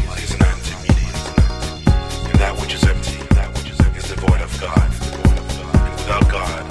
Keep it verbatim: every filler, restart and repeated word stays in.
is an empty meaning, and that which is empty is devoid of God. And without God,